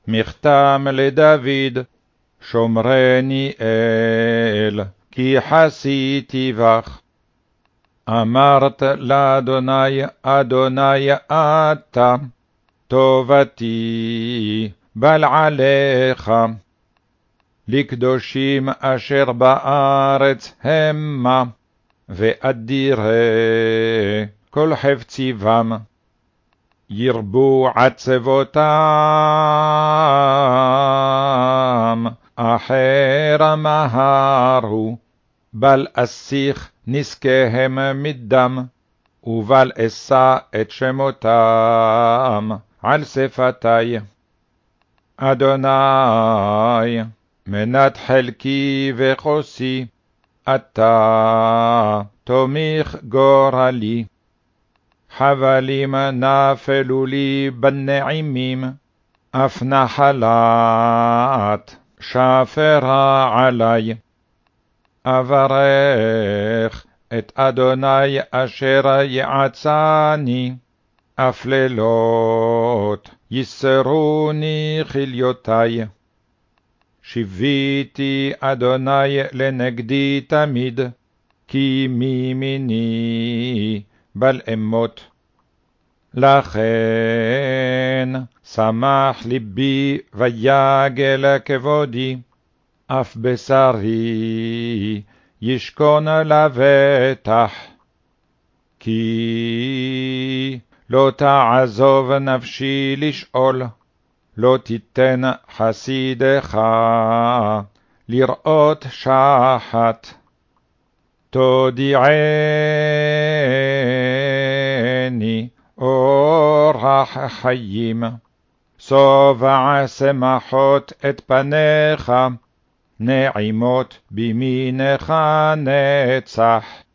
מכתם לדוד, שומרני אל, כי חסיתי בך. אמרת לאדוני, אדוני אתה, טובתי בל עליך. לקדושים אשר בארץ המה, ואדירי כל חפציבם. ירבו עצבותם, אחר מהרו, בל אסיך נזקיהם מדם, ובל אשא את שמותם על שפתי. אדוני, מנת חלקי וחוסי, אתה תומיך גורלי. חבלים נפלו לי בנעימים, אף נחלת שפרה עלי. אברך את אדוני אשר יעצני, אף לילות יסרוני חיליותי. שיוויתי אדוני לנגדי תמיד, כי מימיני בל אמות. לכן שמח ליבי ויגל כבודי, אף בשרי ישכון לבטח. כי לא תעזוב נפשי לשאול, לא תיתן חסידך לראות שחת. תודיעני אורח חיים, שובע שמחות את פניך, נעימות בימינך נצח.